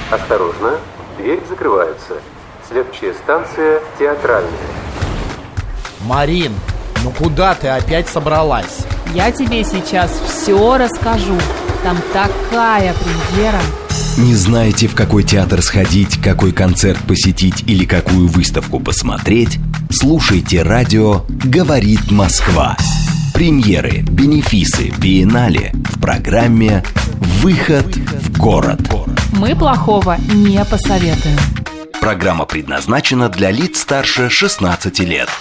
Осторожно, дверь закрывается. Следующая станция Театральная. Марин, ну куда ты опять собралась? Я тебе сейчас все расскажу. Там такая премьера. Не знаете, в какой театр сходить, какой концерт посетить или какую выставку посмотреть? Слушайте радио «Говорит Москва». Премьеры, бенефисы, биеннале в программе «Выход в город». Мы плохого не посоветуем. Программа предназначена для лиц старше 16 лет.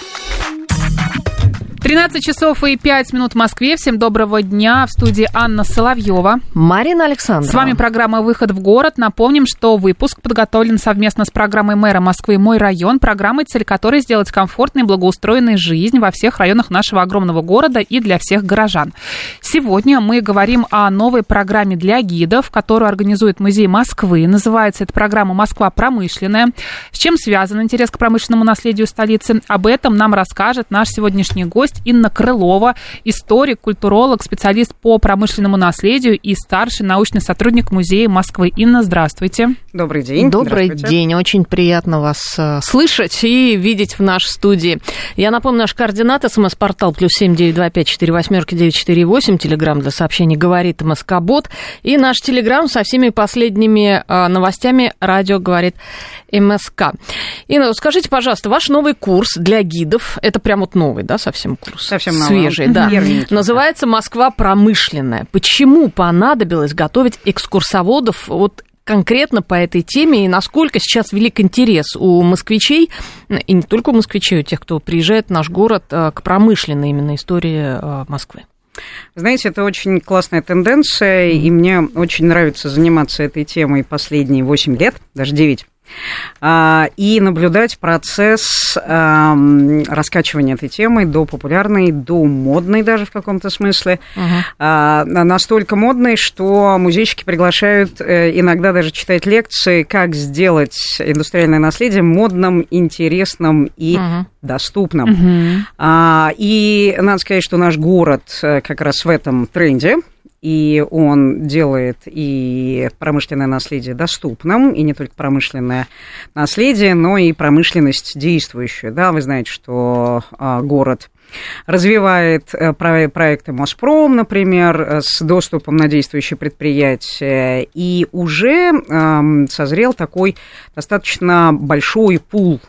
13 часов и 5 минут в Москве. Всем доброго дня. В студии Анна Соловьева. Марина Александрова. С вами программа «Выход в город». Напомним, что выпуск подготовлен совместно с программой мэра Москвы «Мой район», программой, цель которой сделать комфортной и благоустроенной жизнь во всех районах нашего огромного города и для всех горожан. Сегодня мы говорим о новой программе для гидов, которую организует Музей Москвы. Называется эта программа «Москва промышленная». С чем связан интерес к промышленному наследию столицы? Об этом нам расскажет наш сегодняшний гость Инна Крылова, историк, культуролог, специалист по промышленному наследию и старший научный сотрудник Музея Москвы. Инна, здравствуйте. Добрый день. Добрый день. Очень приятно вас слышать и видеть в нашей студии. Я напомню, наш координат: СМС-портал +7 925 48 948, телеграм для сообщений «Говорит МСК-бот», и наш телеграм со всеми последними новостями «Радио говорит МСК». Инна, скажите, пожалуйста, ваш новый курс для гидов, это прям вот новый, да, совсем курс? Совсем новый. Свежий, да. Называется «Москва промышленная». Почему понадобилось готовить экскурсоводов вот конкретно по этой теме, и насколько сейчас велик интерес у москвичей, и не только у москвичей, у тех, кто приезжает в наш город, к промышленной именно истории Москвы? Знаете, это очень классная тенденция, и мне очень нравится заниматься этой темой последние 8 лет, даже 9. И наблюдать процесс раскачивания этой темы до популярной, до модной даже в каком-то смысле. Настолько модной, что музейщики приглашают иногда даже читать лекции, как сделать индустриальное наследие модным, интересным и доступным. И надо сказать, что наш город как раз в этом тренде. И он делает и промышленное наследие доступным, и не только промышленное наследие, но и промышленность действующую. Да, вы знаете, что город развивает проекты Моспром, например, с доступом на действующие предприятия, и уже созрел такой достаточно большой пул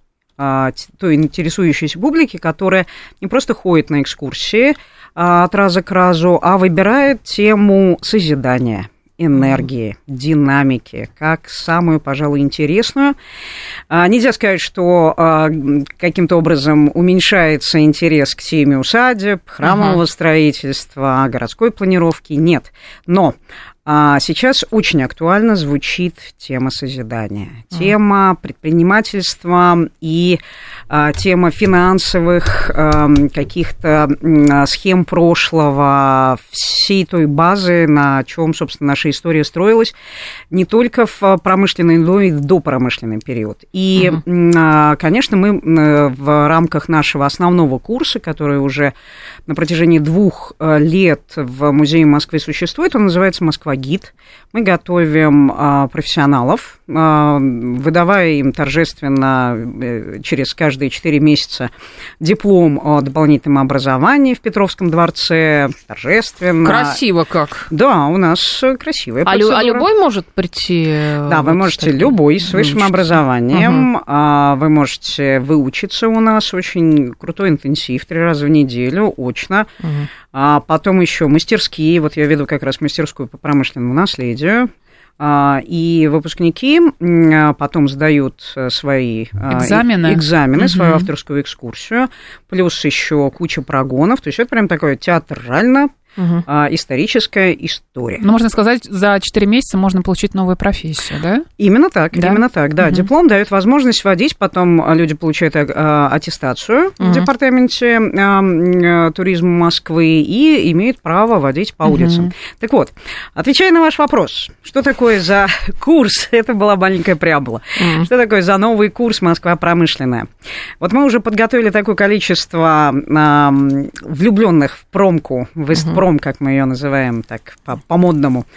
той интересующейся публики, которая не просто ходит на экскурсии от раза к разу, а выбирает тему созидания, энергии, динамики, как самую, пожалуй, интересную. Нельзя сказать, что каким-то образом уменьшается интерес к теме усадеб, храмового строительства, городской планировки. Нет. Но сейчас очень актуально звучит тема созидания, тема предпринимательства и тема финансовых каких-то схем прошлого, всей той базы, на чем, собственно, наша история строилась, не только в промышленный, но и в допромышленный период. И, конечно, мы в рамках нашего основного курса, который уже на протяжении 2 лет в Музее Москвы существует, он называется «Москва-гид». Мы готовим профессионалов, выдавая им торжественно через каждые 4 месяца диплом о дополнительном образовании в Петровском дворце, торжественно. Красиво как. Да, у нас красивая процедура. А любой может прийти? Да, вы можете любой с высшим образованием, вы можете выучиться у нас, очень крутой интенсив, 3 раза в неделю, очно. А потом еще мастерские, вот я веду как раз мастерскую по промышленному наследию, и выпускники потом сдают свои экзамены, свою авторскую экскурсию, плюс еще куча прогонов, то есть это прям такое театрально историческая история. Ну, можно сказать, за 4 месяца можно получить новую профессию, да? Именно так, да. Диплом дает возможность водить, потом люди получают аттестацию в департаменте туризма Москвы и имеют право водить по улицам. Так вот, отвечая на ваш вопрос, что такое за курс, это была маленькая преамбула, что такое за новый курс «Москва промышленная». Вот мы уже подготовили такое количество влюбленных в промку, в ядром, как мы ее называем, так по-модному,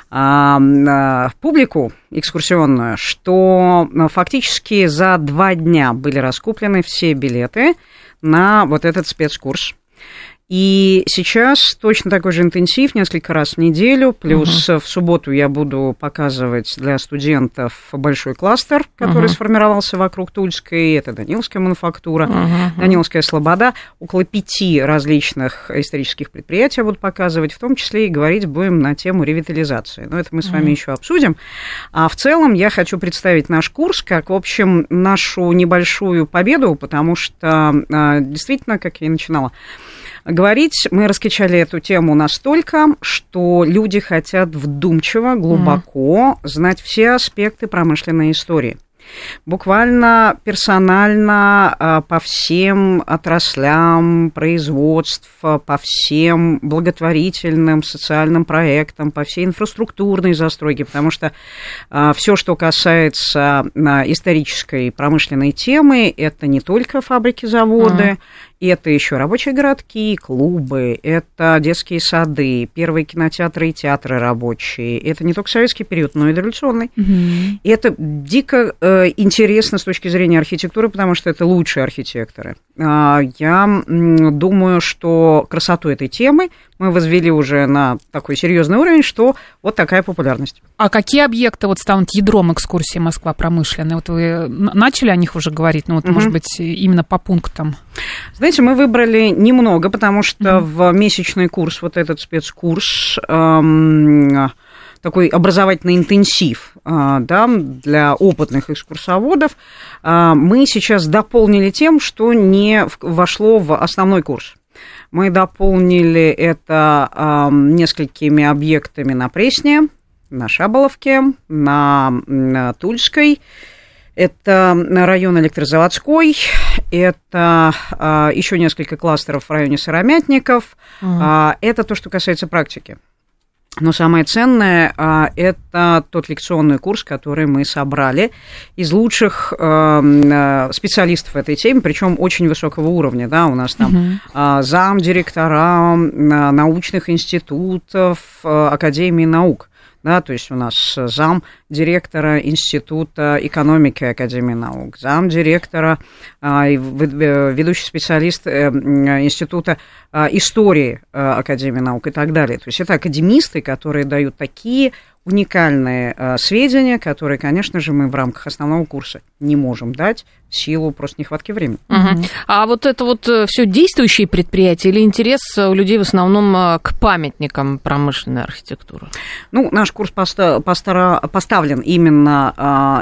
публику экскурсионную, что фактически за 2 дня были раскуплены все билеты на вот этот спецкурс. И сейчас точно такой же интенсив, несколько раз в неделю, плюс в субботу я буду показывать для студентов большой кластер, который сформировался вокруг Тульской, это Даниловская мануфактура, Даниловская слобода, около 5 различных исторических предприятий я буду показывать, в том числе и говорить будем на тему ревитализации, но это мы с вами еще обсудим. А в целом я хочу представить наш курс как, в общем, нашу небольшую победу, потому что действительно, как я и начинала говорить, мы раскачали эту тему настолько, что люди хотят вдумчиво, глубоко знать все аспекты промышленной истории. Буквально персонально по всем отраслям производств, по всем благотворительным социальным проектам, по всей инфраструктурной застройке, потому что все, что касается исторической промышленной темы, это не только фабрики, заводы, это еще рабочие городки, клубы, это детские сады, первые кинотеатры и театры рабочие. Это не только советский период, но и дореволюционный. И это дико интересно с точки зрения архитектуры, потому что это лучшие архитекторы. Я думаю, что красоту этой темы мы возвели уже на такой серьезный уровень, что вот такая популярность. А какие объекты вот станут ядром экскурсии Москва промышленная? Вот вы начали о них уже говорить, но вот, может быть, именно по пунктам. Знаете, мы выбрали немного, потому что в месячный курс, вот этот спецкурс, такой образовательный интенсив, да, для опытных экскурсоводов, мы сейчас дополнили тем, что не вошло в основной курс. Мы дополнили это несколькими объектами на Пресне, на Шаболовке, на Тульской. Это район Электрозаводской, это еще несколько кластеров в районе Сыромятников. Это то, что касается практики. Но самое ценное – это тот лекционный курс, который мы собрали из лучших специалистов в этой теме, причем очень высокого уровня. Да? У нас там замдиректора научных институтов, Академии наук. Да, то есть у нас зам директора Института экономики Академии наук, зам директора, ведущий специалист Института истории Академии наук и так далее. То есть это академисты, которые дают такие уникальные сведения, которые, конечно же, мы в рамках основного курса не можем дать в силу просто нехватки времени. А вот это вот все действующие предприятия или интерес у людей в основном к памятникам промышленной архитектуры? Ну, наш курс поставлен именно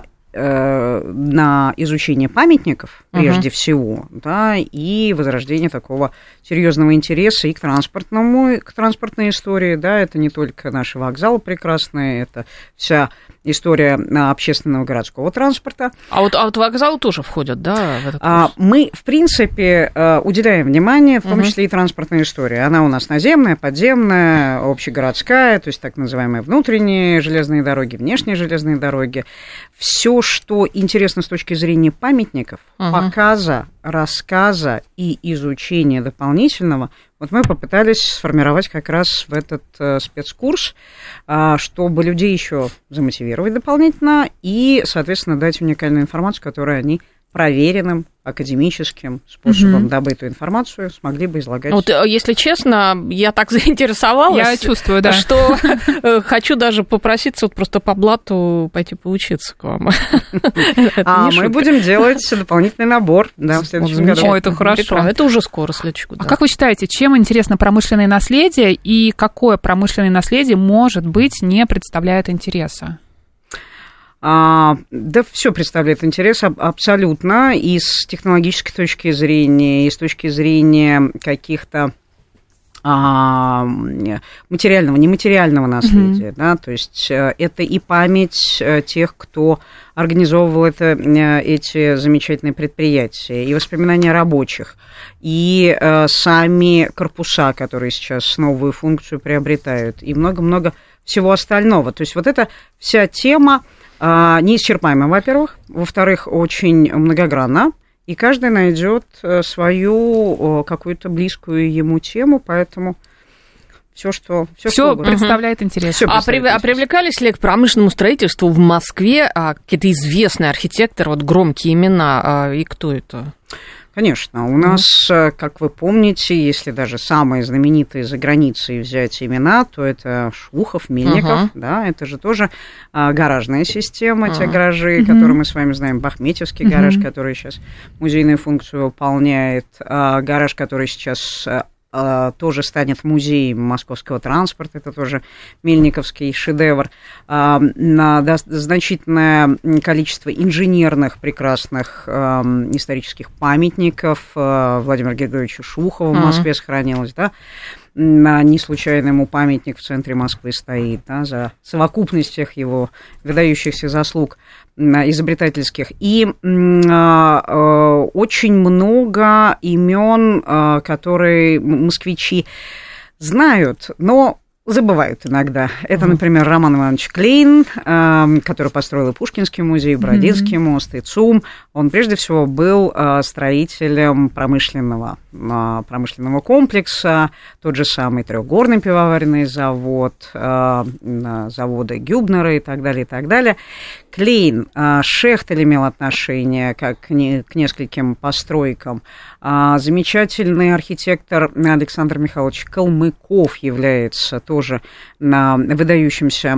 на изучение памятников, прежде всего, да, и возрождение такого серьезного интереса и к транспортной истории, да, это не только наши вокзалы прекрасные, это вся история общественного городского транспорта. А вот вокзалы тоже входят, да, в этот курс? Мы, в принципе, уделяем внимание, в том числе и транспортной истории. Она у нас наземная, подземная, общегородская, то есть так называемые внутренние железные дороги, внешние железные дороги. Все, что интересно с точки зрения памятников, показа, рассказа и изучения дополнительного, вот мы попытались сформировать как раз в этот спецкурс, чтобы людей еще замотивировать дополнительно и, соответственно, дать уникальную информацию, которую они проверенным академическим способом добытую информацию смогли бы излагать. Вот, если честно, я так заинтересовалась, я чувствую, да, что хочу даже попроситься вот просто по блату пойти поучиться к вам. Мы будем делать дополнительный набор, да, в следующем году. О, это хорошо. Это уже скоро, следующий год. А как вы считаете, чем интересно промышленное наследие и какое промышленное наследие, может быть, не представляет интереса? Да, все представляет интерес абсолютно и с технологической точки зрения, и с точки зрения каких-то материального, нематериального наследия, да, то есть это и память тех, кто организовывал эти замечательные предприятия, и воспоминания рабочих, и сами корпуса, которые сейчас новую функцию приобретают, и много-много всего остального. То есть вот эта вся тема неисчерпаема, во-первых, во-вторых, очень многогранна, и каждый найдет свою какую-то близкую ему тему, поэтому Все представляет интерес. А привлекались ли к промышленному строительству в Москве какие-то известные архитекторы, вот громкие имена, и кто это? Конечно. У нас, как вы помните, если даже самые знаменитые за границей взять имена, то это Шухов, Мельников, да, это же тоже гаражная система, те гаражи, которые мы с вами знаем, Бахметьевский гараж, который сейчас музейную функцию выполняет, гараж, который сейчас тоже станет музеем московского транспорта, это тоже мельниковский шедевр. Значительное количество инженерных прекрасных исторических памятников Владимиру Григорьевичу Шухову в Москве сохранилось, да. Не случайно ему памятник в центре Москвы стоит, да, за совокупность всех его выдающихся заслуг изобретательских. И очень много имен, которые москвичи знают, но забывают иногда. Это, например, Роман Иванович Клейн, который построил и Пушкинский музей, и Бородинский мост, и ЦУМ. Он прежде всего был строителем промышленного комплекса, тот же самый трехгорный пивоваренный завод, заводы Гюбнера и так далее, и так далее. Клейн, Шехтель имел отношение к нескольким постройкам. Замечательный архитектор Александр Михайлович Калмыков является тоже выдающимся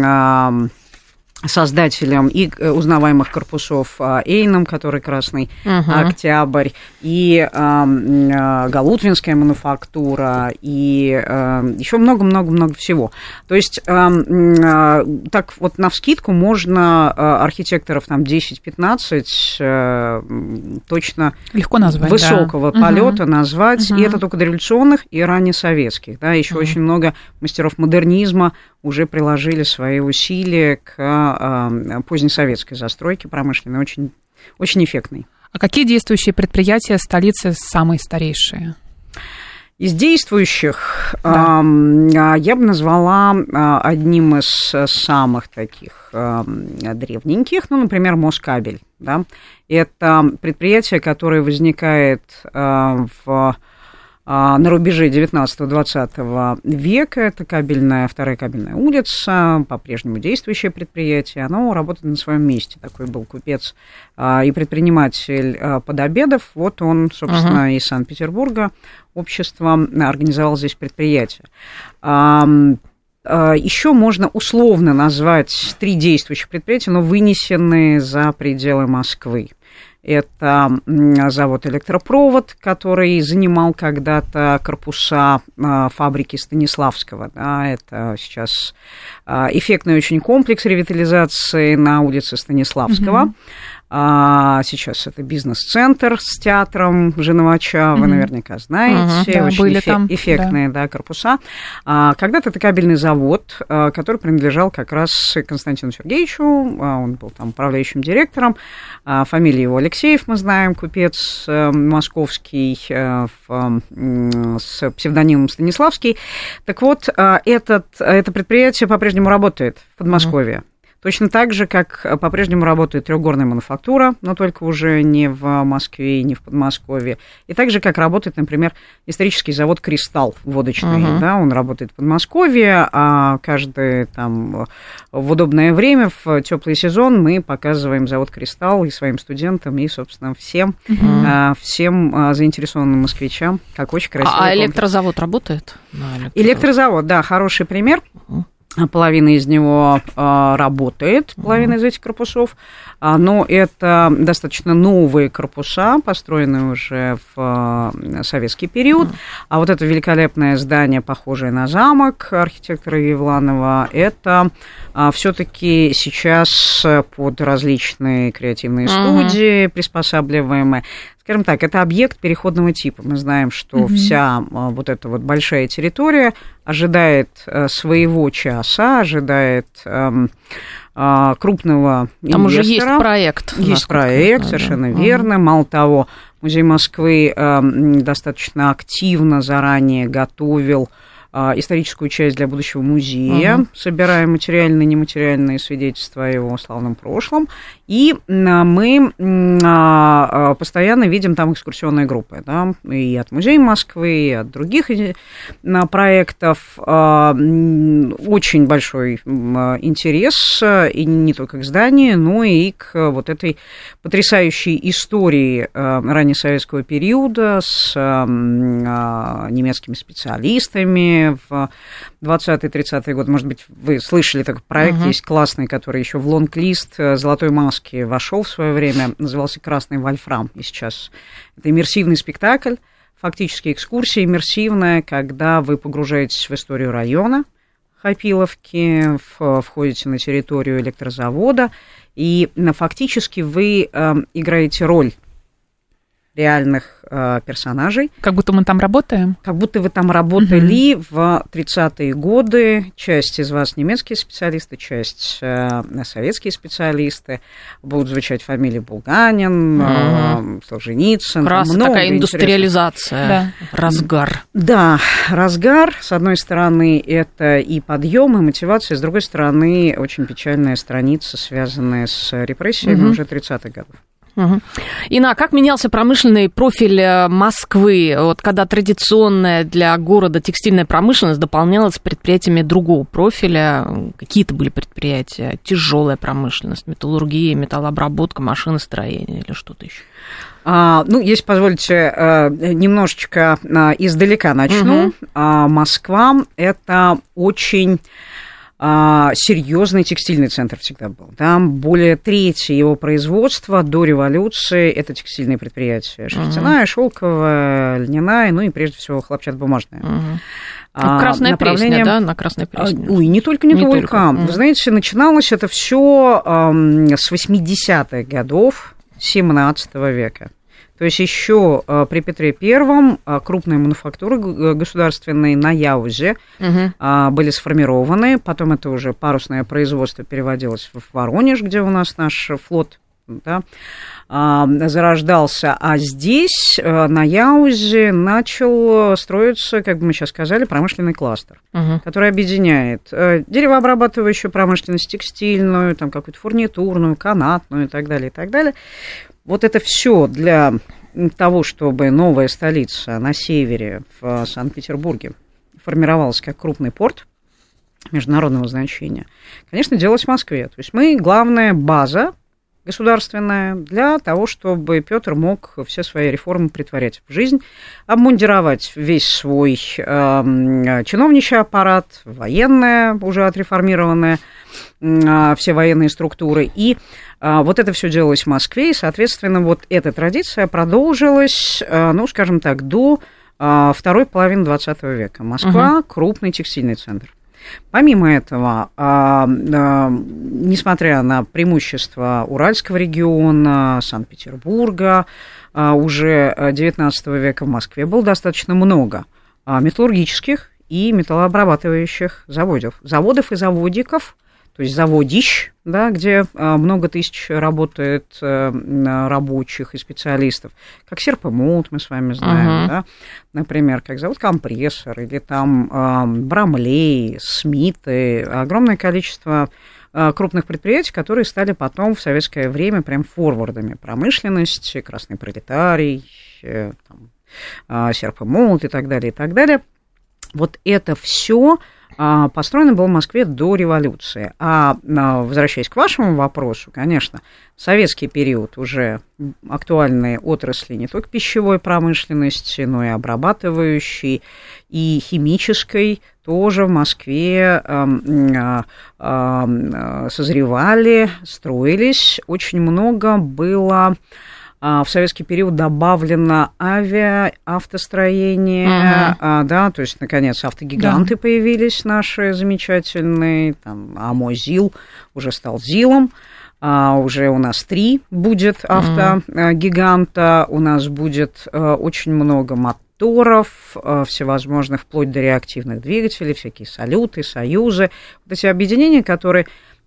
создателем и узнаваемых корпусов Эйном, который Красный Октябрь, и Галутвинская мануфактура, и еще много-много-много всего. То есть так вот навскидку можно архитекторов там 10-15 точно легко назвать, высокого полета назвать, и это только дореволюционных и раннесоветских. Да, еще очень много мастеров модернизма уже приложили свои усилия к позднесоветской застройке промышленной, очень, очень эффектной. А какие действующие предприятия столицы самые старейшие? Из действующих я бы назвала одним из самых таких древненьких, например, Москабель. Да? Это предприятие, которое возникает на рубеже 19-20 века. Это вторая кабельная улица, по-прежнему действующее предприятие. Оно работает на своем месте. Такой был купец и предприниматель Подобедов. Вот он, собственно, из Санкт-Петербурга общество организовал здесь предприятие. Еще можно условно назвать 3 действующих предприятия, но вынесенные за пределы Москвы. Это завод «Электропровод», который занимал когда-то корпуса фабрики Станиславского. Да, это сейчас эффектный очень комплекс ревитализации на улице Станиславского. Сейчас это бизнес-центр с театром Женовача, вы наверняка знаете, да, очень эффектные корпуса. Когда-то это кабельный завод, который принадлежал как раз Константину Сергеевичу, он был там управляющим директором, фамилия его Алексеев, мы знаем, купец московский с псевдонимом Станиславский. Так вот, это предприятие по-прежнему работает в Подмосковье. Точно так же, как по-прежнему работает трехгорная мануфактура, но только уже не в Москве и не в Подмосковье. И так же, как работает, например, исторический завод «Кристалл» водочный. Да, он работает в Подмосковье, а каждое там в удобное время, в теплый сезон мы показываем завод «Кристалл» и своим студентам, и, собственно, всем заинтересованным москвичам, как очень красивый комплекс. Электрозавод работает? Электрозавод, да, хороший пример. Половина из него работает, половина из этих корпусов, но это достаточно новые корпуса, построенные уже в советский период. А вот это великолепное здание, похожее на замок архитектора Евланова, это все-таки сейчас под различные креативные студии приспосабливаемые. Скажем так, это объект переходного типа. Мы знаем, что вся вот эта вот большая территория ожидает своего часа, ожидает крупного инвестора. Там уже есть проект. Есть проект, совершенно верно. Мало того, Музей Москвы достаточно активно заранее готовил историческую часть для будущего музея, собираем материальные и нематериальные свидетельства о его славном прошлом, и мы постоянно видим там экскурсионные группы, да, и от Музея Москвы, и от других проектов. Очень большой интерес, и не только к зданию, но и к вот этой потрясающей истории раннесоветского периода с немецкими специалистами в 20-30-е годы. Может быть, вы слышали такой проект, есть классный, который еще в лонг-лист «Золотой маски» вошел в свое время, назывался «Красный вольфрам». И сейчас это иммерсивный спектакль, фактически экскурсия иммерсивная, когда вы погружаетесь в историю района Хапиловки, входите на территорию электрозавода, и фактически вы играете роль реальных персонажей. Как будто мы там работаем? Как будто вы там работали в 30-е годы. Часть из вас немецкие специалисты, часть советские специалисты. Будут звучать фамилии Булганин, Солженицын. Как раз такая индустриализация, разгар. Да, разгар. С одной стороны, это и подъем, и мотивация. С другой стороны, очень печальная страница, связанная с репрессиями уже 30-х годов. Инна, как менялся промышленный профиль Москвы, вот когда традиционная для города текстильная промышленность дополнялась предприятиями другого профиля? Какие-то были предприятия? Тяжелая промышленность, металлургия, металлообработка, машиностроение или что-то еще? Ну, если позволите, немножечко издалека начну. Москва – это очень серьезный текстильный центр всегда был. Там более трети его производства до революции – это текстильные предприятия. Шерстяная, шелковая, льняная, ну и прежде всего хлопчатобумажная. Красная Пресня, да, на Красной Пресне? Ой, не только. Вы знаете, начиналось это все с 80-х годов 17 века. То есть еще при Петре Первом крупные мануфактуры государственные на Яузе были сформированы. Потом это уже парусное производство переводилось в Воронеж, где у нас наш флот, да, зарождался. А здесь, на Яузе, начал строиться, как бы мы сейчас сказали, промышленный кластер, который объединяет деревообрабатывающую промышленность, текстильную, там какую-то фурнитурную, канатную и так далее, и так далее. Вот это все для того, чтобы новая столица на севере, в Санкт-Петербурге, формировалась как крупный порт международного значения, конечно, делалось в Москве. То есть мы главная база государственная для того, чтобы Петр мог все свои реформы претворять в жизнь, обмундировать весь свой чиновничий аппарат, военное, уже отреформированное, все военные структуры. И вот это все делалось в Москве, и, соответственно, вот эта традиция продолжилась, ну, скажем так, до второй половины 20 века. Москва – крупный текстильный центр. Помимо этого, несмотря на преимущества Уральского региона, Санкт-Петербурга, уже XIX века в Москве было достаточно много металлургических и металлообрабатывающих заводов и заводиков, то есть заводищ, да, где много тысяч работает рабочих и специалистов, как серп и молот, мы с вами знаем, да, например, как завод «Компрессор», или там Брамлей, Смиты, огромное количество крупных предприятий, которые стали потом в советское время прям форвардами промышленности, красный пролетарий, там, серп и молот и так далее, и так далее. Вот это все построено было в Москве до революции. А возвращаясь к вашему вопросу, конечно, в советский период уже актуальные отрасли не только пищевой промышленности, но и обрабатывающей, и химической тоже в Москве созревали, строились. Очень много было в советский период добавлено автостроение, да, то есть, наконец, автогиганты появились наши замечательные, там, АМО-ЗИЛ уже стал ЗИЛом, уже у нас 3 будет автогиганта, у нас будет очень много моторов всевозможных, вплоть до реактивных двигателей, всякие салюты, союзы, вот эти объединения, которые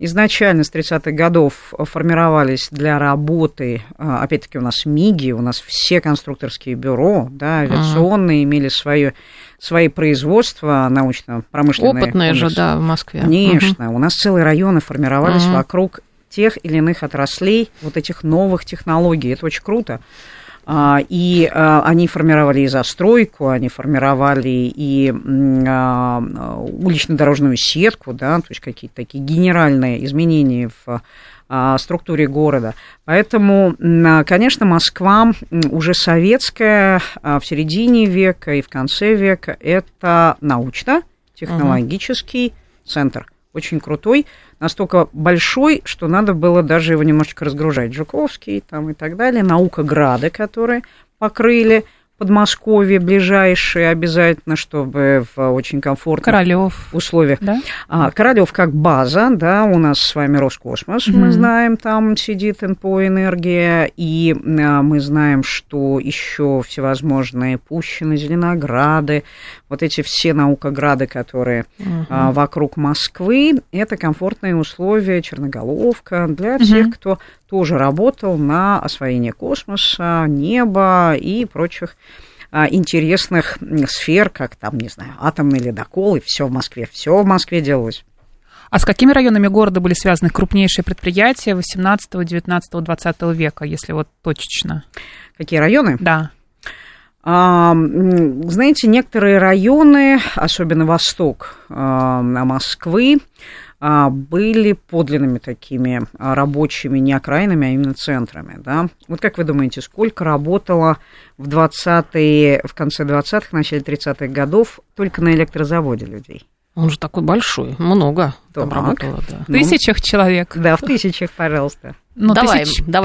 изначально с 30-х годов формировались для работы, опять-таки у нас МИГи, у нас все конструкторские бюро, да, авиационные имели свои производства научно-промышленные. Опытные же, да, в Москве. Конечно, у нас целые районы формировались вокруг тех или иных отраслей, вот этих новых технологий, это очень круто. И они формировали и застройку, они формировали и улично-дорожную сетку, да, то есть какие-то такие генеральные изменения в структуре города. Поэтому, конечно, Москва уже советская в середине века и в конце века – это научно-технологический центр. Очень крутой, настолько большой, что надо было даже его немножечко разгружать. Жуковский там и так далее, наукограды, которые покрыли Подмосковье ближайшие обязательно, чтобы в очень комфортных Королёв. условиях. Да? Королёв как база, да, у нас с вами Роскосмос, мы знаем, там сидит НПО «Энергия», и мы знаем, что еще всевозможные Пущины, Зеленограды, вот эти все наукограды, которые вокруг Москвы, это комфортные условия, Черноголовка для тех, кто тоже работал на освоение космоса, неба и прочих интересных сфер, как там, не знаю, атомный ледокол, и все в Москве делалось. А с какими районами города были связаны крупнейшие предприятия 18, 19, 20 века, если вот точечно? Какие районы? Да. Знаете, некоторые районы, особенно восток Москвы, были подлинными такими рабочими не окраинами, а именно центрами. Да? Вот как вы думаете, сколько работало в конце 20-х, начале 30-х годов только на электрозаводе людей? Он же такой большой, много там работало. Да. В тысячах человек. Да, в тысячах, пожалуйста. Ну, давай,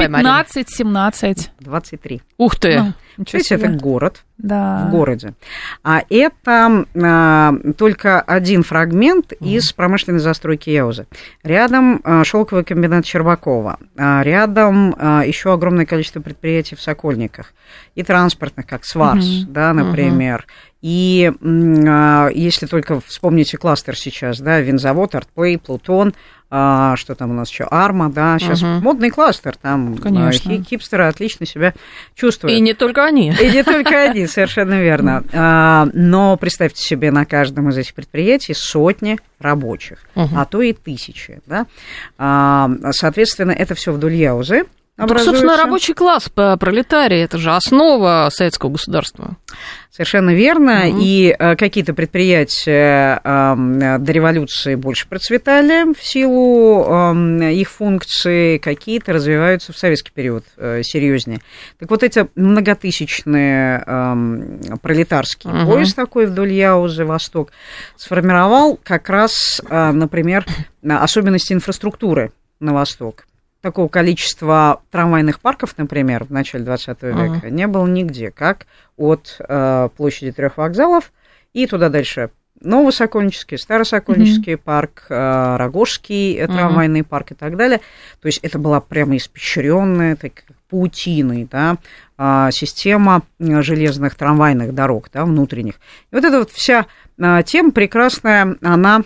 15-17. 23. Ух ты! То есть это город, да. В городе. А это только один фрагмент из промышленной застройки Яузы. Рядом шелковый комбинат Щербакова, рядом еще огромное количество предприятий в Сокольниках, и транспортных, как Сварс, да, например. И если только вспомните кластер сейчас, да, винзавод, Артплей, Плутон, что там у нас еще, Арма, да, сейчас модный кластер, там хипстеры отлично себя чувствуют. И не только они. И не только они, совершенно верно. Но представьте себе, на каждом из этих предприятий сотни рабочих, а то и тысячи, да. Соответственно, это все вдоль Яузы. Так, собственно, рабочий класс, пролетарий, это же основа советского государства. Совершенно верно, и какие-то предприятия до революции больше процветали в силу их функций, какие-то развиваются в советский период серьезнее. Так вот, эти многотысячные пролетарский поезд такой вдоль Яузы, Восток, сформировал как раз, например, особенности инфраструктуры на Восток. Такого количества трамвайных парков, например, в начале 20 века не было нигде, как от площади 3 вокзалов и туда дальше Новосокольнический, Старосокольнический парк, Рогожский трамвайный парк и так далее. То есть это была прямо испещренная, так, паутиной, да, система железных трамвайных дорог, да, внутренних. И вот эта вот вся тема прекрасная, она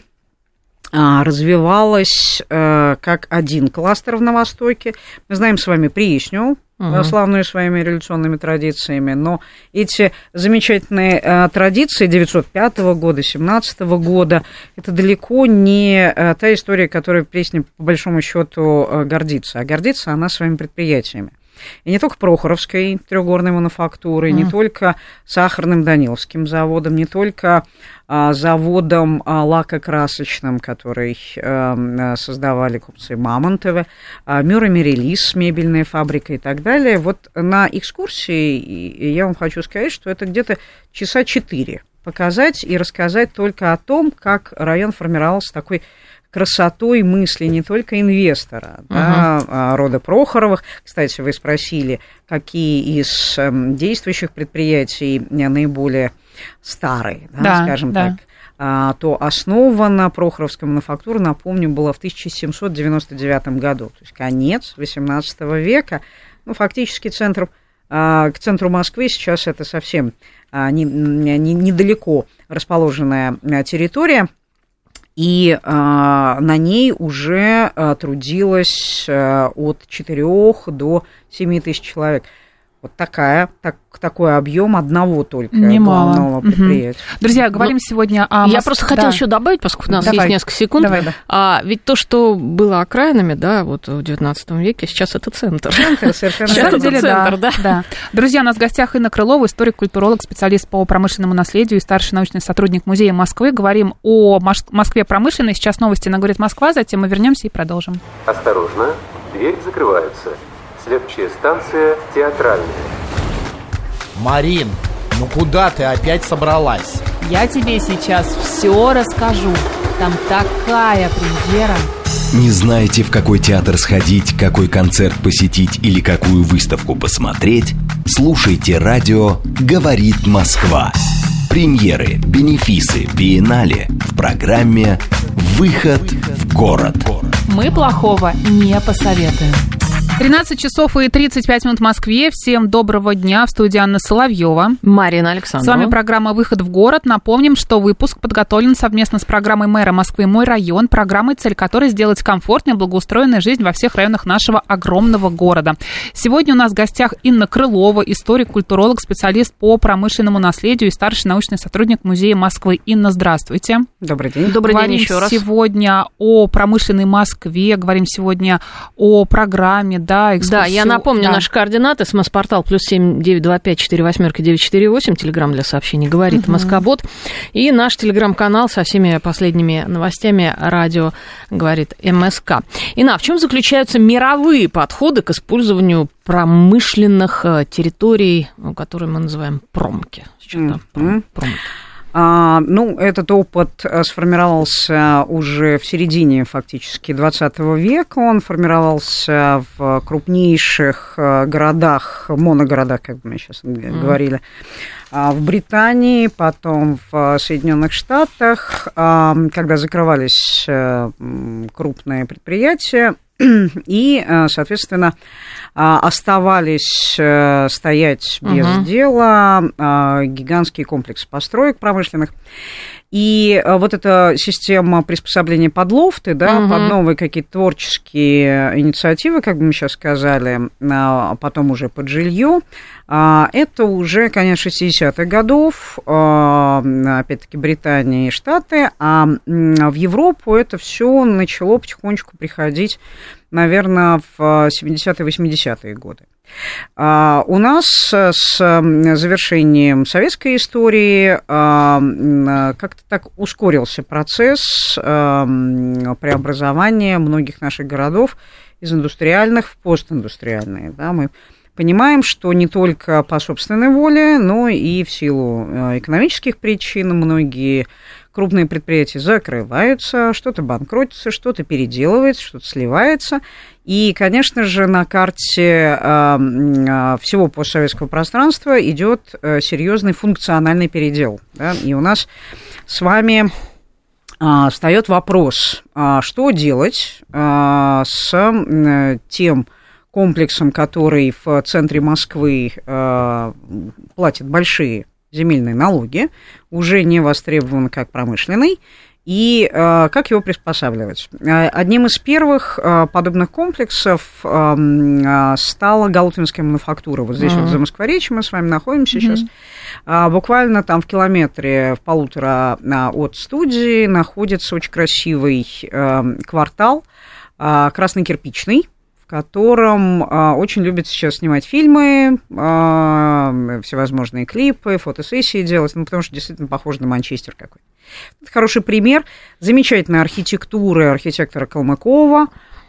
развивалась как один кластер в Востоке. Мы знаем с вами Прieсню, славную своими революционными традициями, но эти замечательные традиции 905 года, 17 года, это далеко не та история, которой Пресня, по большому счету, гордится, а гордится она своими предприятиями. И не только Прохоровской трехгорной мануфактурой, не только сахарным Даниловским заводом, не только заводом лакокрасочным, который создавали купцы Мамонтовы, Мюррей-Релис, мебельная фабрика и так далее. Вот на экскурсии я вам хочу сказать, что это где-то часа 4 показать и рассказать только о том, как район формировался такой красотой мысли не только инвестора, да, рода Прохоровых. Кстати, вы спросили, какие из действующих предприятий наиболее старые, да, скажем так. То основана Прохоровская мануфактура, напомню, была в 1799 году, то есть конец XVIII века. Ну, фактически к центру Москвы сейчас это совсем недалеко расположенная территория. И на ней уже трудилось от 4 до 7 тысяч человек. Вот такой объем одного только главного предприятия. Друзья, говорим сегодня о... Я просто хотела еще добавить, поскольку у нас есть несколько секунд. Ведь то, что было окраинами, да, вот в 19 веке, сейчас это центр. Сейчас это центр, да. Друзья, у нас в гостях Инна Крылова, историк, культуролог, специалист по промышленному наследию и старший научный сотрудник Музея Москвы. Говорим о Москве промышленной. Сейчас новости на «Говорит Москва», затем мы вернемся и продолжим. Осторожно, двери закрываются. Следующая станция театральная. Марин, ну куда ты опять собралась? Я тебе сейчас все расскажу. Там такая премьера. Не знаете, в какой театр сходить, какой концерт посетить или какую выставку посмотреть? Слушайте радио «Говорит Москва». Премьеры, бенефисы, биеннале в программе «Выход в город». Мы плохого не посоветуем. 13 часов и 35 минут в Москве. Всем доброго дня. В студии Анна Соловьева. Марина Александрова. С вами программа «Выход в город». Напомним, что выпуск подготовлен совместно с программой мэра Москвы «Мой район», программой, цель которой сделать комфортной и благоустроенной жизнь во всех районах нашего огромного города. Сегодня у нас в гостях Инна Крылова, историк, культуролог, специалист по промышленному наследию и старший научный сотрудник Музея Москвы. Инна, здравствуйте. Добрый день. Добрый день еще раз. Говорим сегодня о промышленной Москве, говорим сегодня о программе, да, я напомню, наши координаты. СМС-портал +7 925 48 948, телеграмм для сообщений «Говорит Москобот». И наш телеграм-канал со всеми последними новостями радио «Говорит МСК». Инна, в чем заключаются мировые подходы к использованию промышленных территорий, которые мы называем промки? Этот опыт сформировался уже в середине фактически 20 века. Он формировался в крупнейших городах, моногородах, как мы сейчас говорили, в Британии, потом в Соединенных Штатах, когда закрывались крупные предприятия. И, соответственно, оставались стоять без дела гигантские комплексы построек промышленных. И вот эта система приспособления под лофты, да, под новые какие-то творческие инициативы, как бы мы сейчас сказали, потом уже под жилье, это уже, конечно, 60-х годов, опять-таки, Британия и Штаты, а в Европу это все начало потихонечку приходить, наверное, в 70-е, 80-е годы. У нас с завершением советской истории как-то так ускорился процесс преобразования многих наших городов из индустриальных в постиндустриальные. Да, мы понимаем, что не только по собственной воле, но и в силу экономических причин многие крупные предприятия закрываются, что-то банкротится, что-то переделывается, что-то сливается. И, конечно же, на карте всего постсоветского пространства идет серьезный функциональный передел. Да? И у нас с вами встает вопрос, что делать с тем комплексом, который в центре Москвы платит большие земельные налоги, уже не востребован как промышленный, и как его приспосабливать. Одним из первых подобных комплексов стала Галутвинская мануфактура. Вот здесь вот за Москворечьем мы с вами находимся сейчас. Буквально там в километре, в 1,5 от студии находится очень красивый квартал, красно-кирпичный, в котором очень любят сейчас снимать фильмы, всевозможные клипы, фотосессии делать, потому что действительно похоже на Манчестер какой-то. Это хороший пример замечательной архитектуры архитектора Калмыкова,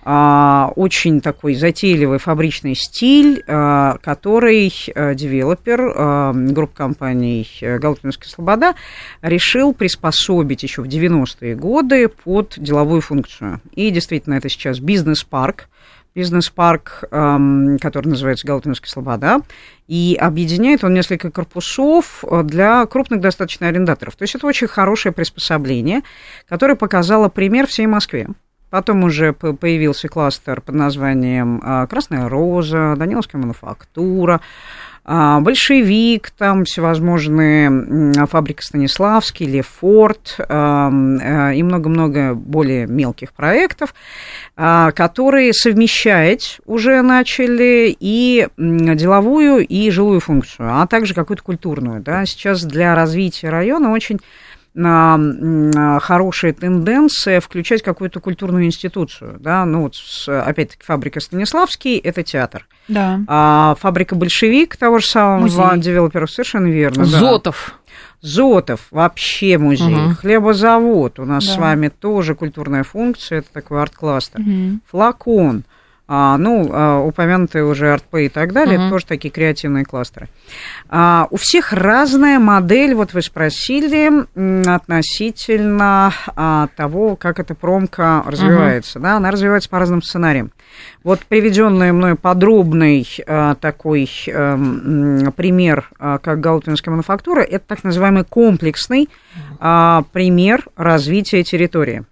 очень такой затейливый фабричный стиль, который девелопер группы компаний «Галутвинская слобода» решил приспособить еще в 90-е годы под деловую функцию. И действительно, это сейчас бизнес-парк, который называется «Галутвинская слобода», и объединяет он несколько корпусов для крупных достаточно арендаторов. То есть это очень хорошее приспособление, которое показало пример всей Москве. Потом уже появился кластер под названием «Красная роза», «Даниловская мануфактура», «Большевик», там всевозможные «Фабрика Станиславский», «Лефорт» и много-много более мелких проектов, которые совмещать уже начали и деловую, и жилую функцию, а также какую-то культурную. Да. Сейчас для развития района очень хорошая тенденция включать какую-то культурную институцию. Да? Ну, вот, опять-таки, фабрика Станиславский – это театр. Да. А фабрика «Большевик» того же самого девелопера, совершенно верно. Зотов. Да. Зотов, вообще музей. Хлебозавод, у нас с вами тоже культурная функция, это такой арт-кластер. Флакон. Упомянутые уже АртПэй и так далее, это тоже такие креативные кластеры. У всех разная модель, вот вы спросили, относительно того, как эта промка развивается. Да, она развивается по разным сценариям. Вот приведенный мной подробный такой пример, как Галутинская мануфактура, это так называемый комплексный пример развития территории.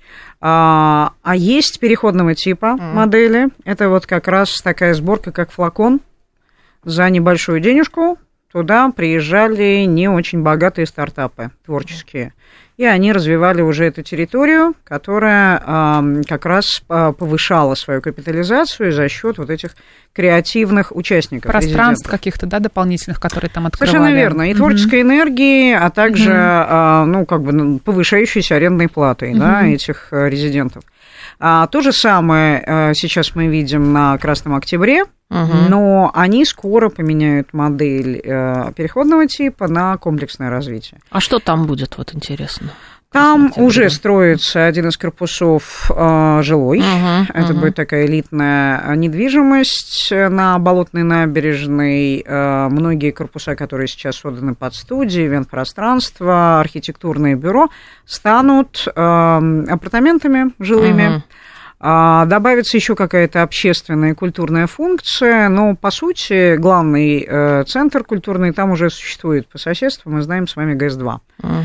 А есть переходного типа модели. Это вот как раз такая сборка, как флакон. За небольшую денежку туда приезжали не очень богатые стартапы творческие. И они развивали уже эту территорию, которая как раз повышала свою капитализацию за счет вот этих креативных участников. Пространств каких-то, да, дополнительных, которые там открывали. Совершенно верно. И творческой энергии, а также, повышающейся арендной платой, да, этих резидентов. То же самое сейчас мы видим на Красном Октябре, но они скоро поменяют модель переходного типа на комплексное развитие. А что там будет, вот интересно? Там уже строится один из корпусов жилой. Это будет такая элитная недвижимость на Болотной набережной. Многие корпуса, которые сейчас отданы под студии, ивент-пространство, архитектурное бюро, станут апартаментами жилыми. Добавится еще какая-то общественная и культурная функция, но, по сути, главный центр культурный там уже существует по соседству, мы знаем с вами ГЭС-2.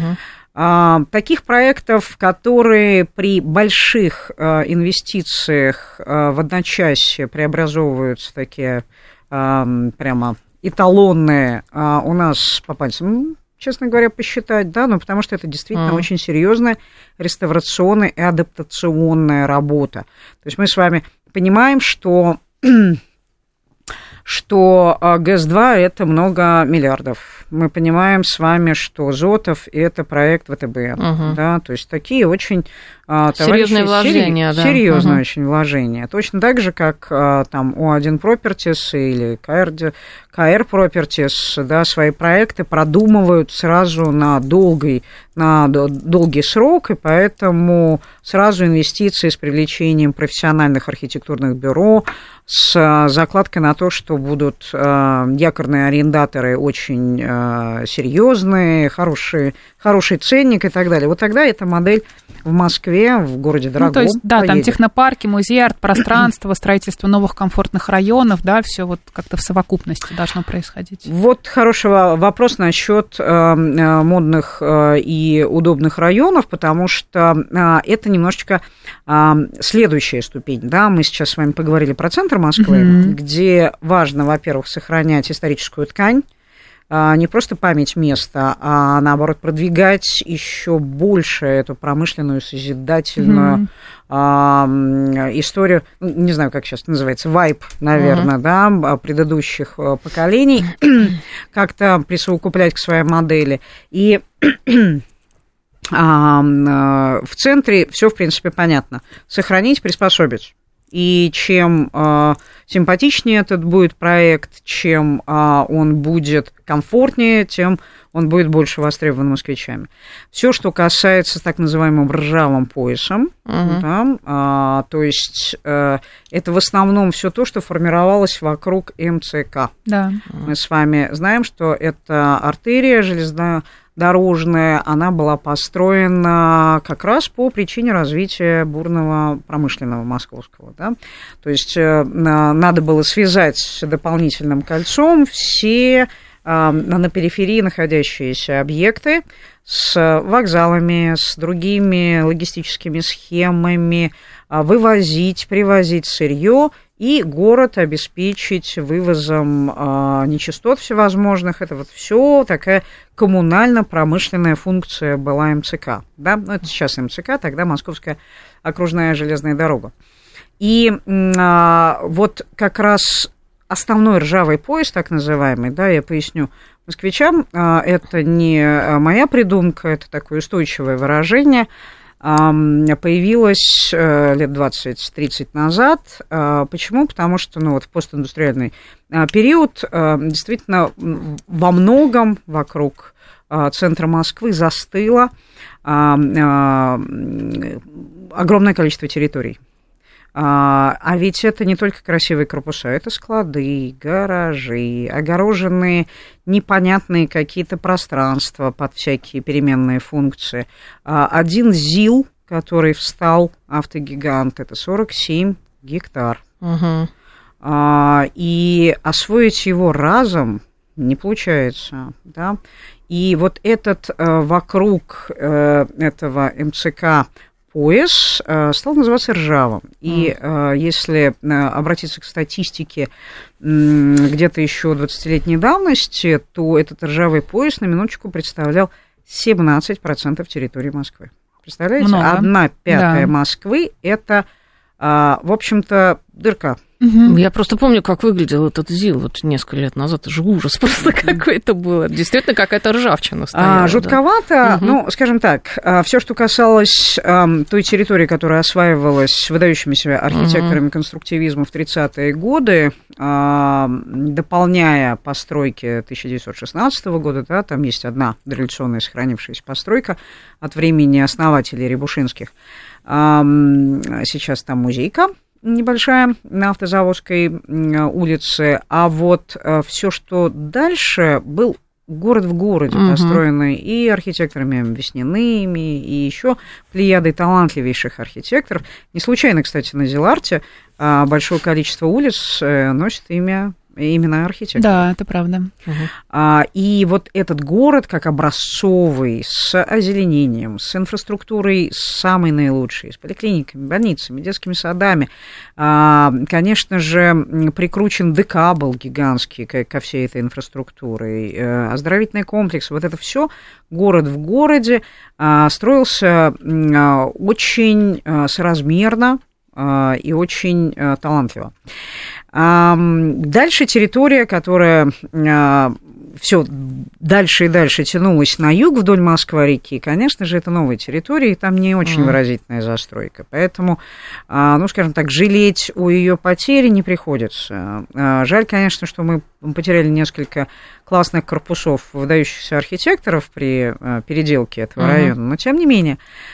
Таких проектов, которые при больших инвестициях в одночасье преобразовываются такие прямо эталонные, у нас по пальцам, честно говоря, посчитать, да, потому что это действительно очень серьезная реставрационная и адаптационная работа. То есть мы с вами понимаем, что ГЭС-2 – это много миллиардов. Мы понимаем с вами, что Зотов – это проект ВТБ. Да, то есть такие очень серьезные вложения. Серьезные очень вложения. Точно так же, как там О1 Properties или КР Properties, да, свои проекты продумывают сразу на долгий срок, и поэтому сразу инвестиции с привлечением профессиональных архитектурных бюро, с закладкой на то, что будут якорные арендаторы очень серьезные, хороший ценник и так далее. Вот тогда эта модель в Москве, в городе дорогом, то есть, да, поедет. Там технопарки, музей, арт-пространство, строительство новых комфортных районов, да, все вот как-то в совокупности должно происходить. Вот хороший вопрос насчет модных и удобных районов, потому что это немножечко следующая ступень. Да? Мы сейчас с вами поговорили про центр Москвы, где важно, во-первых, сохранять историческую ткань, не просто память места, а наоборот продвигать еще больше эту промышленную, созидательную историю, не знаю, как сейчас называется, вайб, наверное, да, предыдущих поколений, как-то присовокуплять к своей модели. И в центре все, в принципе, понятно. Сохранить, приспособить. И чем симпатичнее этот будет проект, чем он будет комфортнее, тем он будет больше востребован москвичами. Все, что касается так называемым ржавым поясом, да, то есть это в основном все то, что формировалось вокруг МЦК. Да. Мы с вами знаем, что это артерия железнодорожная, она была построена как раз по причине развития бурного промышленного московского. Да? То есть надо было связать дополнительным кольцом все на периферии находящиеся объекты с вокзалами, с другими логистическими схемами, вывозить, привозить сырье и город обеспечить вывозом нечистот всевозможных. Это вот все такая коммунально-промышленная функция была МЦК. Да? Ну, это сейчас МЦК, тогда Московская окружная железная дорога. И вот как раз основной ржавый пояс, так называемый, да, я поясню москвичам, это не моя придумка, это такое устойчивое выражение, появилось лет 20-30 назад. Почему? Потому что в постиндустриальный период действительно во многом вокруг центра Москвы застыло огромное количество территорий. А ведь это не только красивые корпуса, это склады, гаражи, огороженные непонятные какие-то пространства под всякие переменные функции. Один ЗИЛ, который встал, автогигант, это 47 гектар. Угу. И освоить его разом не получается, да. И вот этот вокруг этого МЦК пояс стал называться ржавым. И если обратиться к статистике где-то еще 20-летней давности, то этот ржавый пояс на минуточку представлял 17% территории Москвы. Представляете? Много. 1/5 Москвы – это, в общем-то, дырка. Угу. Я просто помню, как выглядел этот ЗИЛ вот несколько лет назад. Это же ужас просто какой-то был. Действительно, какая-то ржавчина стояла. Жутковато. Да. Ну, скажем так, все, что касалось той территории, которая осваивалась выдающимися архитекторами конструктивизма в 30-е годы, дополняя постройки 1916 года, да, там есть одна дореволюционная сохранившаяся постройка от времени основателей Рябушинских. Сейчас там музейка небольшая на Автозаводской улице, а вот все, что дальше, был город в городе, построенный и архитекторами Весниными, и еще плеядой талантливейших архитекторов. Не случайно, кстати, на Зиларте большое количество улиц носит имена архитекторов. Да, это правда. И вот этот город, как образцовый, с озеленением, с инфраструктурой самой наилучшей, с поликлиниками, больницами, детскими садами, конечно же, прикручен ДК был гигантский ко всей этой инфраструктуре, оздоровительный комплекс, вот это все город в городе строился очень соразмерно и очень талантливо. Дальше территория, которая все дальше и дальше тянулась на юг вдоль Москва-реки, конечно же, это новая территория, и там не очень выразительная застройка. Поэтому, ну, скажем так, жалеть о ее потере не приходится. Жаль, конечно, что мы потеряли несколько классных корпусов выдающихся архитекторов при переделке этого района, но тем не менее.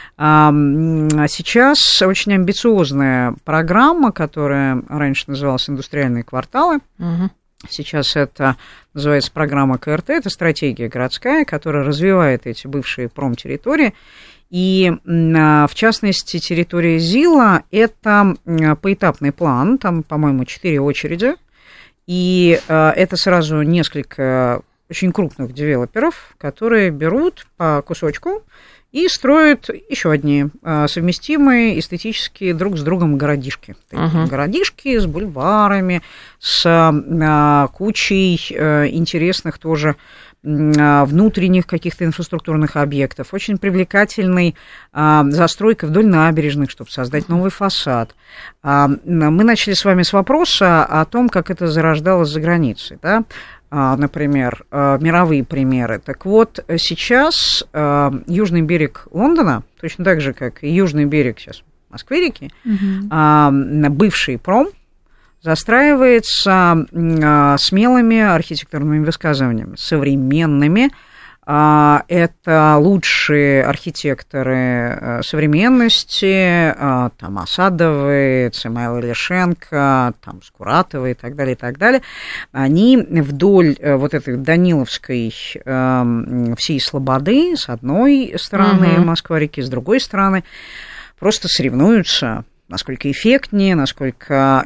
Сейчас очень амбициозная программа, которая раньше называлась «Индустриальные кварталы». Сейчас это называется программа КРТ, это стратегия городская, которая развивает эти бывшие промтерритории. И, в частности, территория ЗИЛа – это поэтапный план, там, по-моему, 4 очереди. И это сразу несколько очень крупных девелоперов, которые берут по кусочку и строят еще одни совместимые эстетически друг с другом городишки. Городишки с бульварами, с кучей интересных тоже внутренних каких-то инфраструктурных объектов, очень привлекательной застройкой вдоль набережных, чтобы создать новый фасад. Мы начали с вами с вопроса о том, как это зарождалось за границей, да? Например, мировые примеры. Так вот, сейчас южный берег Лондона, точно так же, как и южный берег сейчас Москвы-реки, бывший пром, застраивается смелыми архитектурными высказываниями, современными. Это лучшие архитекторы современности, там Асадовы, Цимайл Ильяшенко, там Скуратовы и так далее, и так далее. Они вдоль вот этой Даниловской всей слободы, с одной стороны Москва-реки, с другой стороны, просто соревнуются насколько эффектнее, насколько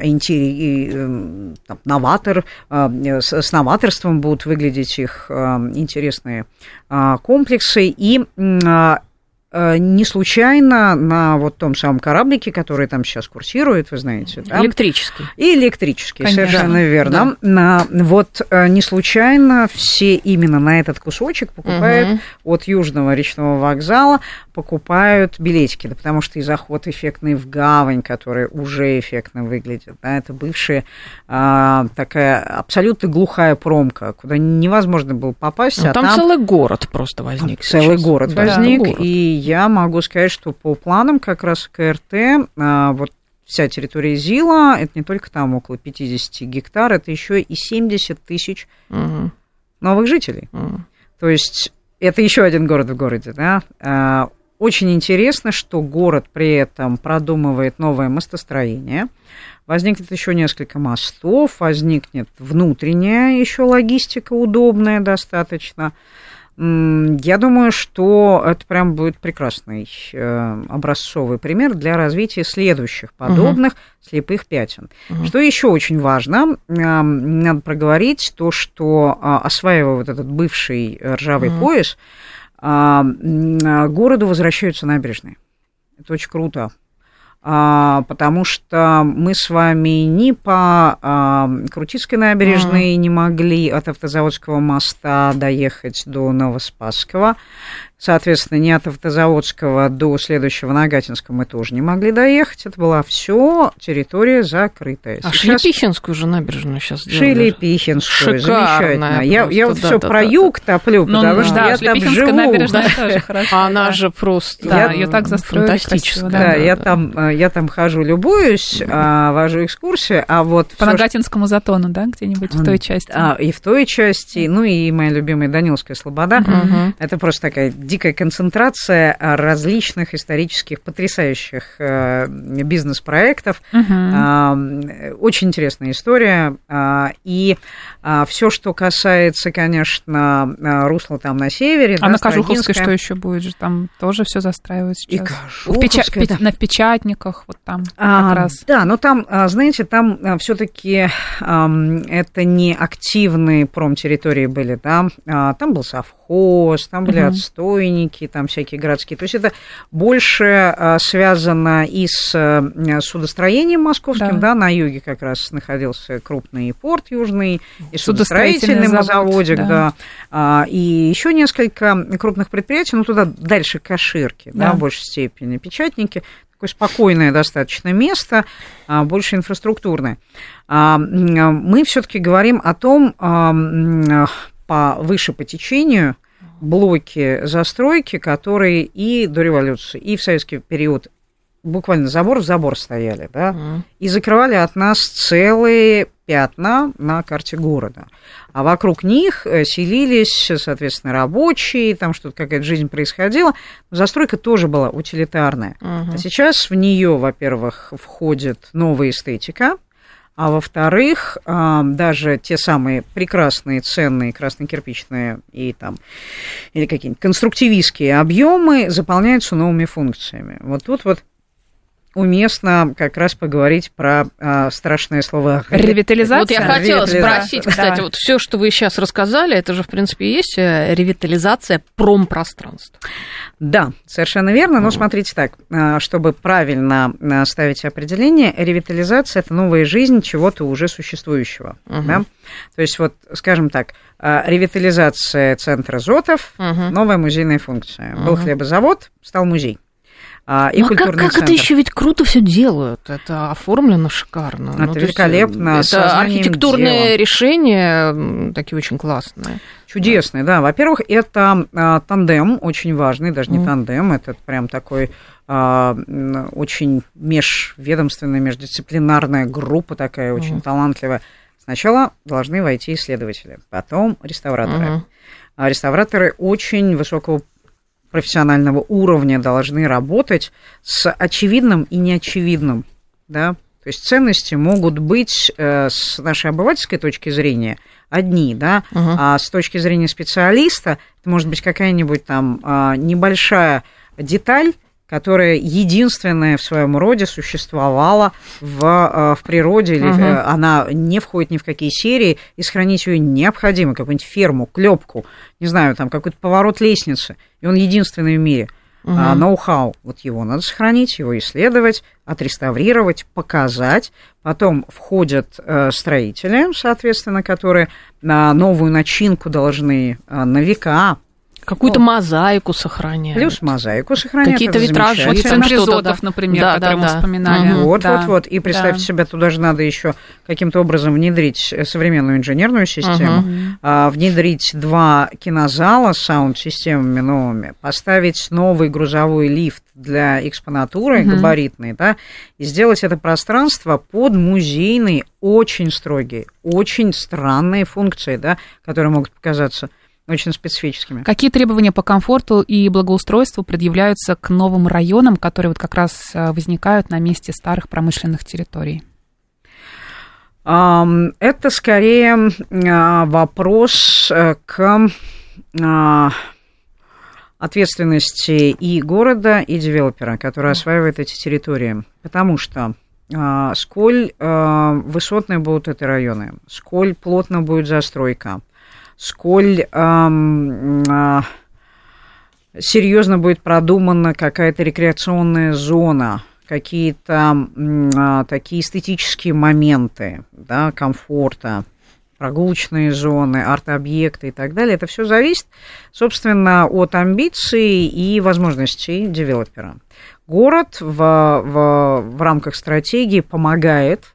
новатор, с новаторством будут выглядеть их интересные комплексы. И не случайно на вот том самом кораблике, который там сейчас курсирует, вы знаете. Там, электрический. И электрический, конечно, совершенно верно. Да. Вот не случайно все именно на этот кусочек покупают от Южного речного вокзала, покупают билетики, да, потому что и заход эффектный в гавань, который уже эффектно выглядит, да, это бывшая такая абсолютно глухая промка, куда невозможно было попасть. Там целый город просто возник. Целый город возник, и я могу сказать, что по планам как раз КРТ, вот вся территория ЗИЛа, это не только там около 50 гектар, это еще и 70 тысяч новых жителей. То есть это еще один город в городе, да. Очень интересно, что город при этом продумывает новое мостостроение. Возникнет еще несколько мостов, возникнет внутренняя еще логистика удобная достаточно. Я думаю, что это прям будет прекрасный образцовый пример для развития следующих подобных слепых пятен. Что еще очень важно, надо проговорить, то, что осваивая вот этот бывший ржавый пояс, городу возвращаются набережные. Это очень круто. Потому что мы с вами ни по Крутицкой набережной не могли от Автозаводского моста доехать до Новоспасского. Соответственно, ни от Автозаводского до следующего Нагатинского мы тоже не могли доехать. Это была все территория закрытая. Шлепихинскую же набережную сейчас делали. Шлепихинскую, замечательно. Я вот все про юг топлю, потому что я там живу. Набережная тоже хорошо. Она же просто ее так застроили фантастическая. Да, я там хожу, любуюсь, вожу экскурсии, а вот... По Нагатинскому затону, да, где-нибудь в той части? И в той части, ну и моя любимая Даниловская слобода. Это просто такая дикая концентрация различных исторических потрясающих бизнес-проектов. Очень интересная история. И все, что касается, конечно, русла там на севере. А на Кожуховской что еще будет же? Там тоже все застраивают сейчас. В Печатниках, вот там как раз. Да, но там, знаете, там все-таки это не активные промтерритории были, да? Там был совхоз, там были отстойники, там всякие городские. То есть это больше связано и с судостроением московским, да, на юге как раз находился крупный порт южный, и судостроительный заводик, да, и еще несколько крупных предприятий, но туда дальше Каширки, да, в большей степени, Печатники. Такое спокойное достаточно место, больше инфраструктурное. Мы все-таки говорим о том, выше по течению, блоки застройки, которые и до революции, и в советский период буквально забор в забор стояли, да, и закрывали от нас целые пятна на карте города. А вокруг них селились, соответственно, рабочие, там что-то, какая-то жизнь происходила. Застройка тоже была утилитарная. А сейчас в нее, во-первых, входит новая эстетика, а во-вторых, даже те самые прекрасные, ценные красно-кирпичные и там, или какие-нибудь конструктивистские объемы заполняются новыми функциями. Вот тут вот уместно как раз поговорить про страшное слово ревитализация. Вот я хотела спросить, кстати, вот все, что вы сейчас рассказали, это же, в принципе, и есть ревитализация промпространства. Да, совершенно верно, но смотрите так, чтобы правильно ставить определение, ревитализация – это новая жизнь чего-то уже существующего. Да? То есть, вот, скажем так, ревитализация центра Зотов – новая музейная функция. Был хлебозавод, стал музей. И как это еще ведь круто все делают? Это оформлено шикарно. Это великолепно. Это архитектурные решения такие очень классные. Чудесные, да. Во-первых, это тандем очень важный, даже не тандем, это прям такой очень межведомственная, междисциплинарная группа такая, очень талантливая. Сначала должны войти исследователи, потом реставраторы. А реставраторы очень высокого профессионального уровня должны работать с очевидным и неочевидным, да, то есть ценности могут быть с нашей обывательской точки зрения одни, да, а с точки зрения специалиста это может быть какая-нибудь там небольшая деталь, которая единственная в своем роде существовала в природе, или она не входит ни в какие серии, и сохранить ее необходимо, какую-нибудь ферму, клепку, не знаю, там какой-то поворот лестницы, и он единственный в мире. Ноу-хау, вот его надо сохранить, его исследовать, отреставрировать, показать. Потом входят строители, соответственно, которые новую начинку должны на века. Какую-то мозаику сохраняют. Плюс мозаику сохраняют. Какие-то витражи. Вот центризотов, например, которые мы вспоминали. Вот. И представьте себе, туда же надо еще каким-то образом внедрить современную инженерную систему, внедрить 2 кинозала с саунд-системами новыми, поставить новый грузовой лифт для экспонатуры габаритной, да, и сделать это пространство под музейные, очень строгие, очень странные функции, да, которые могут показаться очень специфическими. Какие требования по комфорту и благоустройству предъявляются к новым районам, которые вот как раз возникают на месте старых промышленных территорий? Это скорее вопрос к ответственности и города, и девелопера, который осваивает эти территории. Потому что сколь высотные будут эти районы, сколь плотно будет застройка, сколь серьезно будет продумана какая-то рекреационная зона, какие-то такие эстетические моменты, да, комфорта, прогулочные зоны, арт-объекты и так далее. Это все зависит, собственно, от амбиций и возможностей девелопера. Город в рамках стратегии помогает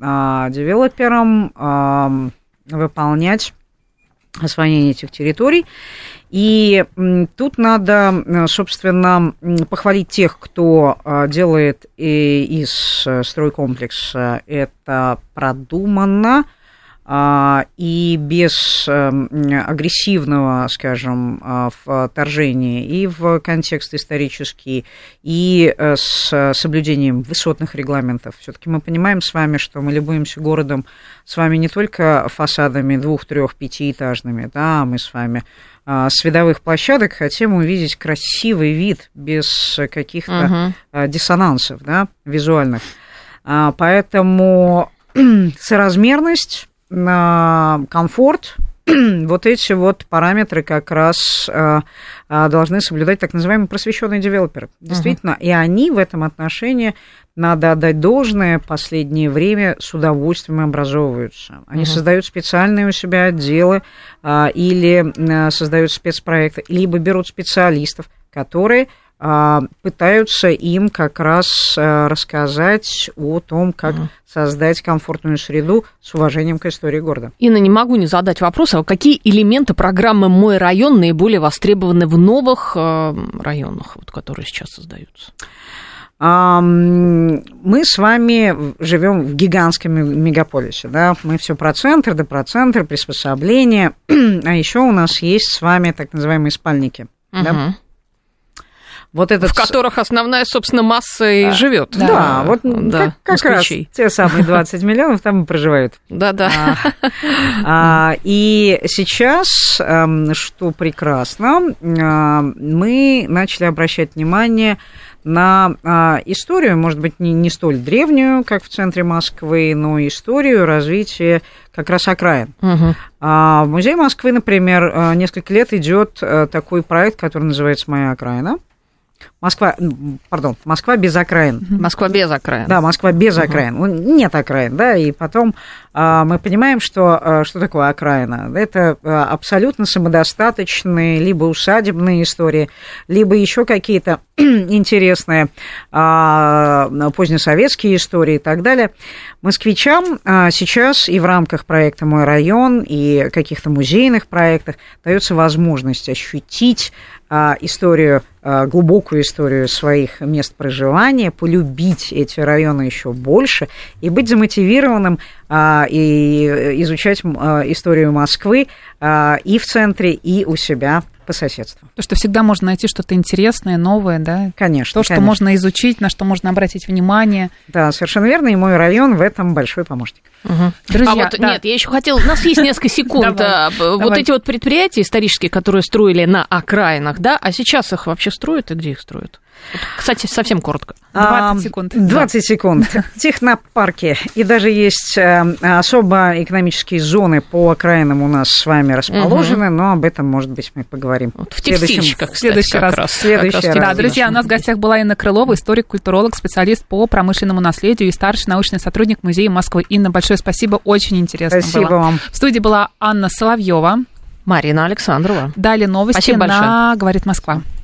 девелоперам выполнять освоение этих территорий. И тут надо, собственно, похвалить тех, кто делает из стройкомплекса это продуманно и без агрессивного, скажем, вторжения и в контекст исторический, и с соблюдением высотных регламентов. Все-таки мы понимаем с вами, что мы любуемся городом с вами не только фасадами 2-, 3-, 5-этажными, да, мы с вами с видовых площадок хотим увидеть красивый вид без каких-то диссонансов, да, визуальных. Поэтому соразмерность, комфорт, вот эти вот параметры как раз должны соблюдать так называемые просвещенные девелоперы. Действительно, и они в этом отношении, надо отдать должное, последнее время с удовольствием образовываются. Они создают специальные у себя отделы или создают спецпроекты, либо берут специалистов, которые пытаются им как раз рассказать о том, как создать комфортную среду с уважением к истории города. Инна, не могу не задать вопрос, а какие элементы программы «Мой район» наиболее востребованы в новых районах, вот, которые сейчас создаются? Мы с вами живем в гигантском мегаполисе, да, мы все про центр, да про центр, приспособления, а еще у нас есть с вами так называемые спальники, да? Вот этот... В которых основная, собственно, масса и живет. Да, вот как раз те самые 20 миллионов там и проживают. Да-да. И сейчас, что прекрасно, мы начали обращать внимание на историю, может быть, не столь древнюю, как в центре Москвы, но историю развития как раз окраин. В Музее Москвы, например, несколько лет идет такой проект, который называется «Моя окраина». Москва без окраин. Москва без окраин. Да, Москва без окраин. Нет окраин, да, и потом мы понимаем, что такое окраина. Это абсолютно самодостаточные либо усадебные истории, либо еще какие-то интересные позднесоветские истории и так далее. Москвичам сейчас и в рамках проекта «Мой район», и каких-то музейных проектах дается возможность ощутить историю, глубокую историю своих мест проживания, полюбить эти районы еще больше и быть замотивированным и изучать историю Москвы и в центре, и у себя по соседству. То, что всегда можно найти что-то интересное, новое, да? Конечно. То, что можно изучить, на что можно обратить внимание. Да, совершенно верно, и «Мой район» в этом большой помощник. Друзья, нет, я еще хотела, у нас есть несколько секунд. Вот эти вот предприятия исторические, которые строили на окраинах, да, а сейчас их вообще строят и где их строят? Кстати, совсем коротко. 20 секунд. 20 секунд. Технопарки. И даже есть особо экономические зоны по окраинам у нас с вами расположены, но об этом, может быть, мы поговорим в текстильщиках, в следующий раз. Да, друзья, у нас в гостях была Инна Крылова, историк-культуролог, специалист по промышленному наследию и старший научный сотрудник Музея Москвы. Инна, большое спасибо, очень интересно было. Спасибо вам. В студии была Анна Соловьева. Марина Александрова. Далее новости на «Говорит Москва».